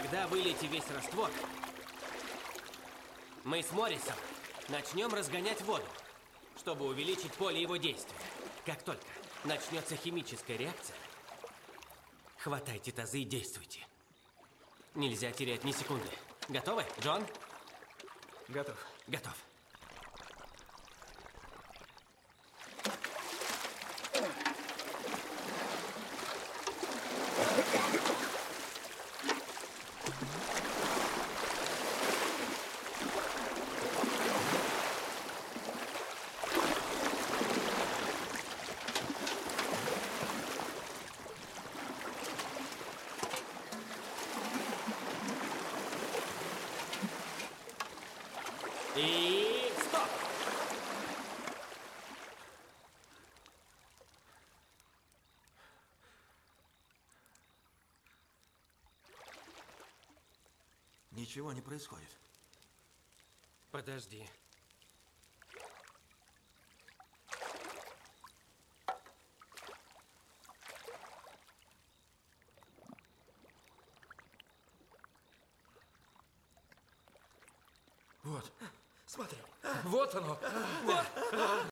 Когда вылейте весь раствор, мы с Моррисом начнем разгонять воду, чтобы увеличить поле его действия. Как только начнется химическая реакция, хватайте тазы и действуйте. Нельзя терять ни секунды. Готовы, Джон? Готов. Готов. И стоп! Ничего не происходит. Подожди. Вот, смотри. Вот оно. Вот.